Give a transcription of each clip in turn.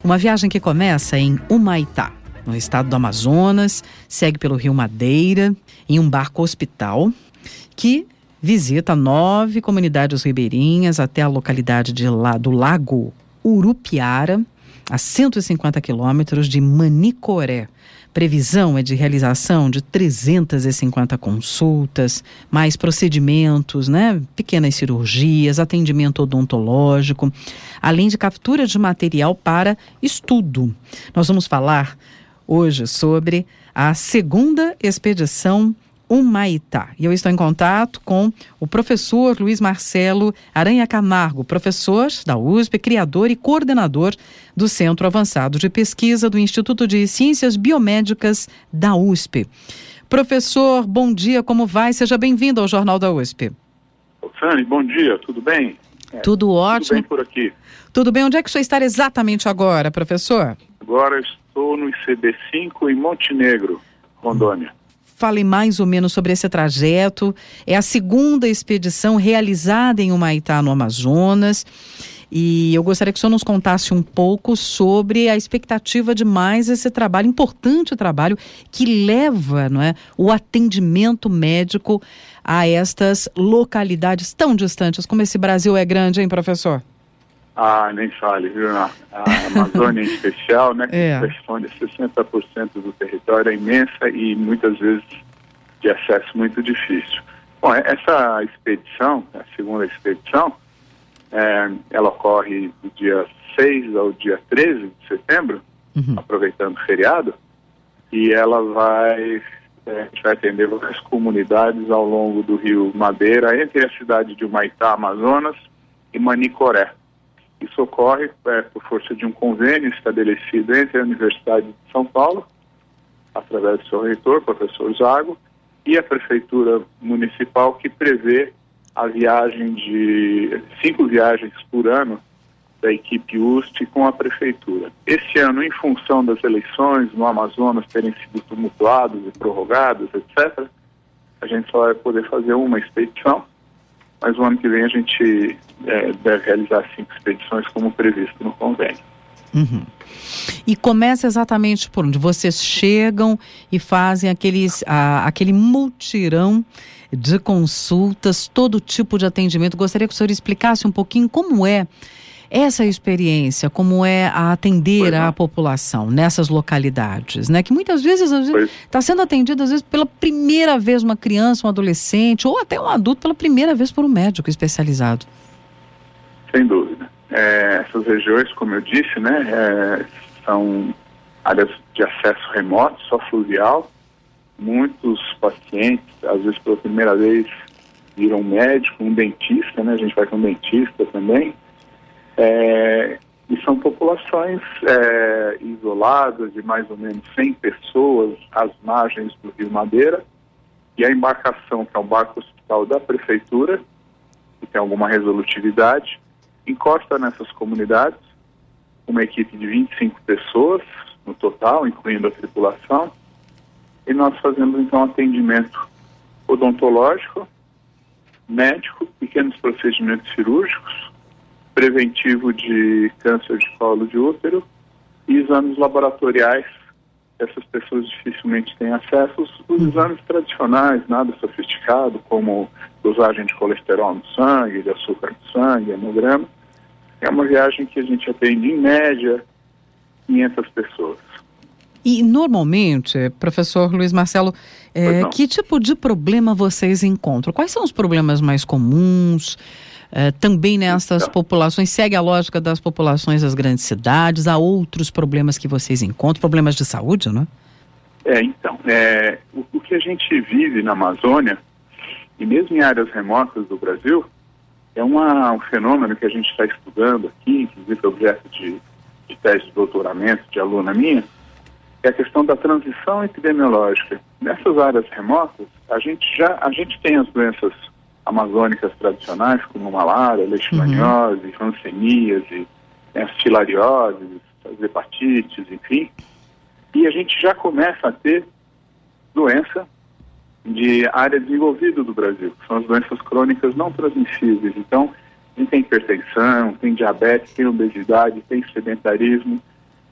Uma viagem que começa em Humaitá, no estado do Amazonas, segue pelo Rio Madeira, em um barco hospital, que visita 9 comunidades ribeirinhas até a localidade do Lago Urupiara, a 150 quilômetros de Manicoré. Previsão é de realização de 350 consultas, mais procedimentos, pequenas cirurgias, atendimento odontológico, além de captura de material para estudo. Nós vamos falar hoje sobre a segunda expedição Humaitá. E eu estou em contato com o professor Luiz Marcelo Aranha Camargo, professor da USP, criador e coordenador do Centro Avançado de Pesquisa do Instituto de Ciências Biomédicas da USP. Professor, bom dia, como vai? Seja bem-vindo ao Jornal da USP. Sani, bom dia, tudo bem? Tudo ótimo. Tudo bem por aqui. Tudo bem, onde é que o senhor está exatamente agora, professor? Agora estou no ICB5 em Montenegro, Rondônia. Fale mais ou menos sobre esse trajeto. É a segunda expedição realizada em Humaitá, no Amazonas. E eu gostaria que o senhor nos contasse um pouco sobre a expectativa de mais esse trabalho, importante trabalho, que leva, o atendimento médico a estas localidades tão distantes. Como esse Brasil é grande, hein, professor? Nem fale, viu? A Amazônia em especial, que corresponde a 60% do território, é imensa e muitas vezes de acesso muito difícil. Bom, essa expedição, a segunda expedição, ela ocorre do dia 6 ao dia 13 de setembro, aproveitando o feriado, e ela a gente vai atender várias comunidades ao longo do Rio Madeira, entre a cidade de Humaitá, Amazonas, e Manicoré. Isso ocorre por força de um convênio estabelecido entre a Universidade de São Paulo, através do seu reitor, professor Zago, e a Prefeitura Municipal, que prevê a viagem de 5 viagens por ano da equipe USP com a Prefeitura. Esse ano, em função das eleições no Amazonas terem sido tumultuadas e prorrogadas, etc., a gente só vai poder fazer uma expedição, mas o ano que vem a gente deve realizar 5 expedições como previsto no convênio. E começa exatamente por onde? Vocês chegam e fazem aquele multirão de consultas, todo tipo de atendimento. Gostaria que o senhor explicasse um pouquinho como é essa experiência, como é a atender a população nessas localidades, que muitas vezes está sendo atendida, às vezes, pela primeira vez uma criança, um adolescente, ou até um adulto pela primeira vez por um médico especializado. Sem dúvida. Essas regiões, como eu disse, são áreas de acesso remoto, só fluvial. Muitos pacientes, às vezes pela primeira vez, viram um médico, um dentista, a gente vai com um dentista também. E são populações isoladas, de mais ou menos 100 pessoas às margens do Rio Madeira, e a embarcação, que é um barco hospital da Prefeitura, que tem alguma resolutividade, encosta nessas comunidades, uma equipe de 25 pessoas no total, incluindo a tripulação, e nós fazemos então atendimento odontológico, médico, pequenos procedimentos cirúrgicos, preventivo de câncer de colo de útero e exames laboratoriais. Essas pessoas dificilmente têm acesso. Os exames tradicionais, nada sofisticado, como dosagem de colesterol no sangue, de açúcar no sangue, hemograma. É uma viagem que a gente atende, em média, 500 pessoas. E, normalmente, professor Luiz Marcelo, que tipo de problema vocês encontram? Quais são os problemas mais comuns? Também nessas populações, segue a lógica das populações das grandes cidades, há outros problemas que vocês encontram, problemas de saúde, o que a gente vive na Amazônia, e mesmo em áreas remotas do Brasil, é um fenômeno que a gente está estudando aqui, inclusive objeto de tese de doutoramento de aluna minha, é a questão da transição epidemiológica. Nessas áreas remotas, a gente tem as doenças amazônicas tradicionais, como malária, leishmaniose, hanseníase, as filarioses, as hepatites, enfim. E a gente já começa a ter doença de área desenvolvida do Brasil, que são as doenças crônicas não transmissíveis. Então, a gente tem hipertensão, tem diabetes, tem obesidade, tem sedentarismo.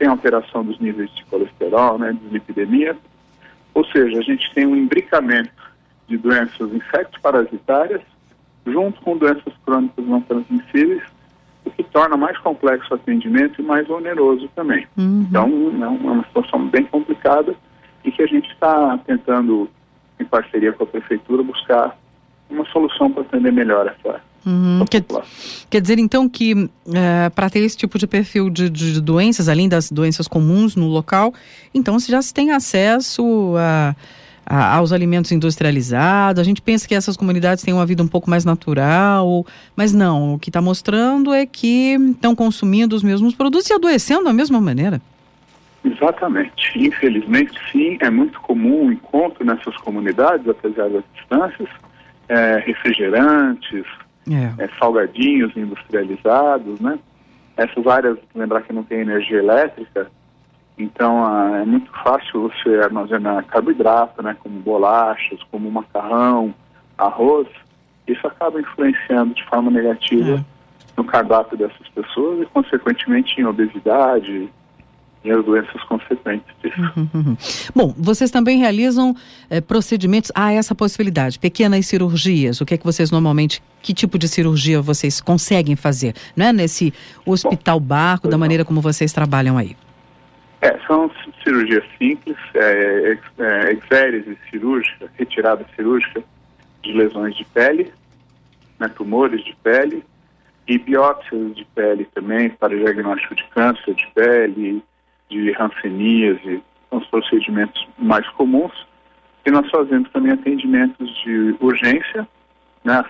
tem alteração dos níveis de colesterol, né, dislipidemia, ou seja, a gente tem um imbricamento de doenças infecto-parasitárias junto com doenças crônicas não transmissíveis, o que torna mais complexo o atendimento e mais oneroso também. Então, é uma situação bem complicada e que a gente está tentando, em parceria com a Prefeitura, buscar uma solução para atender melhor essa Quer dizer, então, que para ter esse tipo de perfil de doenças, além das doenças comuns no local, então já se tem acesso aos alimentos industrializados. A gente pensa que essas comunidades têm uma vida um pouco mais natural, mas não, o que está mostrando é que estão consumindo os mesmos produtos e adoecendo da mesma maneira. Exatamente. Infelizmente, sim, é muito comum o encontro nessas comunidades, apesar das distâncias, refrigerantes, salgadinhos industrializados, né? Essas áreas, lembrar que não tem energia elétrica, então é muito fácil você armazenar carboidrato, né? Como bolachas, como macarrão, arroz. Isso acaba influenciando de forma negativa no cardápio dessas pessoas e, consequentemente, em obesidade e as doenças consequentes disso. Bom, vocês também realizam procedimentos, essa possibilidade, pequenas cirurgias. O que é que vocês normalmente, que tipo de cirurgia vocês conseguem fazer, né? Nesse hospital barco, da maneira como vocês trabalham aí? São cirurgias simples, exérese cirúrgica, retirada cirúrgica de lesões de pele, né, tumores de pele, e biópsias de pele também, para diagnóstico de câncer de pele, de hanseníase, são os procedimentos mais comuns. E nós fazemos também atendimentos de urgência, né,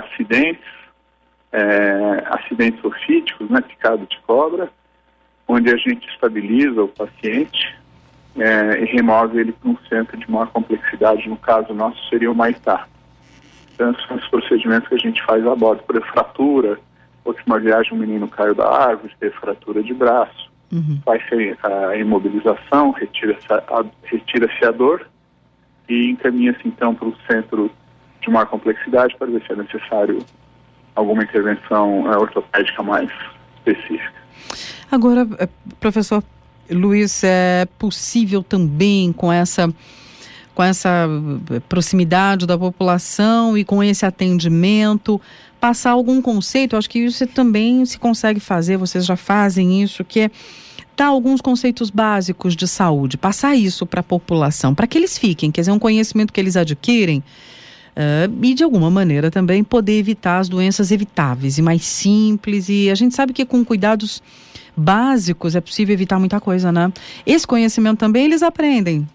acidentes ofídicos, né, picado de cobra, onde a gente estabiliza o paciente e remove ele para um centro de maior complexidade. No caso nosso seria o Humaitá. Então são os procedimentos que a gente faz a bordo. Por fratura, última viagem um menino caiu da árvore, teve fratura de braço. Faz-se a imobilização, retira-se a dor e encaminha-se então para o centro de maior complexidade para ver se é necessário alguma intervenção ortopédica mais específica. Agora, professor Luiz, é possível também com essa proximidade da população e com esse atendimento passar algum conceito? Eu acho que isso também se consegue fazer, vocês já fazem isso, que é dar alguns conceitos básicos de saúde, passar isso para a população, para que eles fiquem, quer dizer, um conhecimento que eles adquirem e de alguma maneira também poder evitar as doenças evitáveis e mais simples, e a gente sabe que com cuidados básicos é possível evitar muita coisa, né? Esse conhecimento também eles aprendem.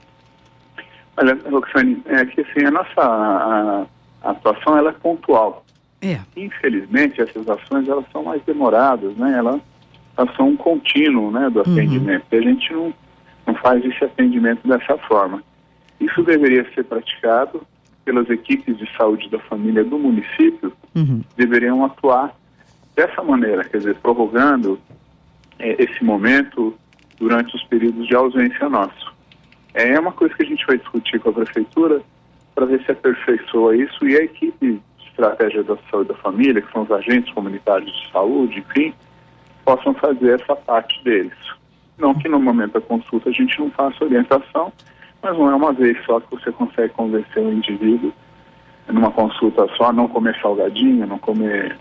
Olha, Roxane, que assim, a nossa atuação ela é pontual. Infelizmente, essas ações elas são mais demoradas, né? Elas são um contínuo, né, do atendimento. E a gente não faz esse atendimento dessa forma. Isso deveria ser praticado pelas equipes de saúde da família do município, deveriam atuar dessa maneira, quer dizer, prorrogando esse momento durante os períodos de ausência nosso. É uma coisa que a gente vai discutir com a Prefeitura para ver se aperfeiçoa isso, e a equipe de estratégia da saúde da família, que são os agentes comunitários de saúde, enfim, possam fazer essa parte deles. Não que no momento da consulta a gente não faça orientação, mas não é uma vez só que você consegue convencer o indivíduo numa consulta só, não comer salgadinho, não comer...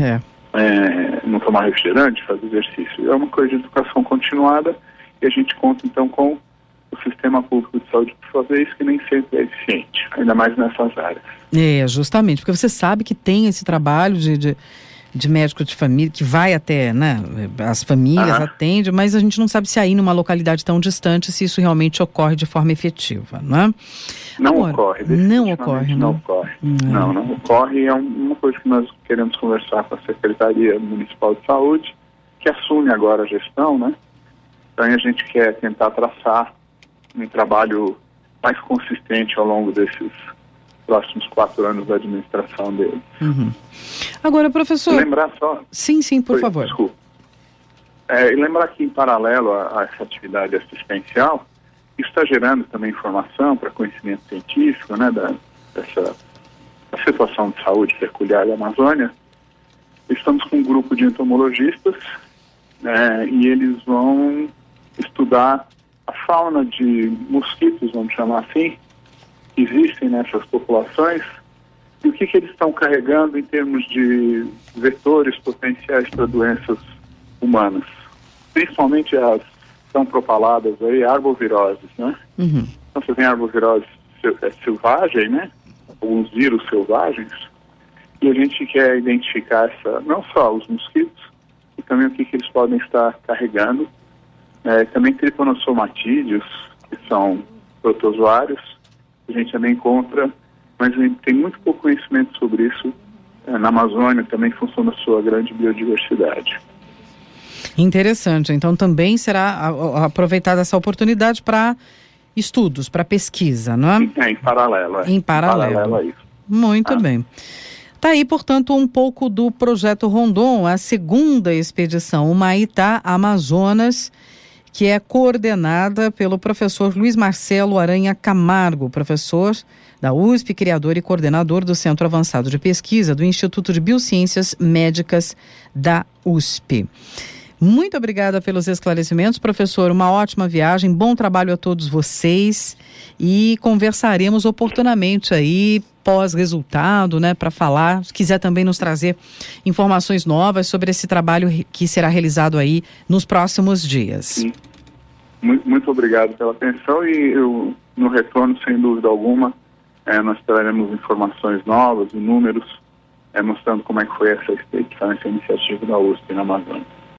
não tomar refrigerante, fazer exercício. É uma coisa de educação continuada e a gente conta então com o sistema público de saúde para fazer isso, que nem sempre é eficiente, ainda mais nessas áreas. Justamente, porque você sabe que tem esse trabalho de médico de família, que vai até, né, as famílias atende, mas a gente não sabe se aí numa localidade tão distante, se isso realmente ocorre de forma efetiva, né? Não ocorre. Não ocorre. Não ocorre. É uma coisa que nós queremos conversar com a Secretaria Municipal de Saúde, que assume agora a gestão, né? Então a gente quer tentar traçar um trabalho mais consistente ao longo desses próximos 4 anos da administração dele. Agora, professor... Lembrar só... Sim, por favor. Desculpa. E lembrar que, em paralelo a essa atividade assistencial, isso está gerando também informação para conhecimento científico, né, dessa situação de saúde peculiar da Amazônia. Estamos com um grupo de entomologistas, e eles vão estudar a fauna de mosquitos, vamos chamar assim, que existem nessas populações, e o que eles estão carregando em termos de vetores potenciais para doenças humanas. Principalmente as tão propaladas aí, arboviroses, né? Uhum. Então você tem arbovirose selvagem, né? Alguns vírus selvagens, e a gente quer identificar não só os mosquitos, e também o que eles podem estar carregando. Também tripanossomatídeos, que são protozoários, a gente também encontra, mas a gente tem muito pouco conhecimento sobre isso na Amazônia, também em função da sua grande biodiversidade. Interessante. Então também será aproveitada essa oportunidade para estudos, para pesquisa, não é? Em paralelo. Em paralelo a isso. Muito bem. Está aí, portanto, um pouco do Projeto Rondon, a segunda expedição Humaitá Amazonas, que é coordenada pelo professor Luiz Marcelo Aranha Camargo, professor da USP, criador e coordenador do Centro Avançado de Pesquisa do Instituto de Biociências Médicas da USP. Muito obrigada pelos esclarecimentos, professor. Uma ótima viagem, bom trabalho a todos vocês e conversaremos oportunamente aí pós-resultado, né, para falar, se quiser também nos trazer informações novas sobre esse trabalho que será realizado aí nos próximos dias. Sim. Muito obrigado pela atenção e eu, no retorno, sem dúvida alguma, nós traremos informações novas e números mostrando como é que foi essa expedição, essa iniciativa da USP na Amazônia.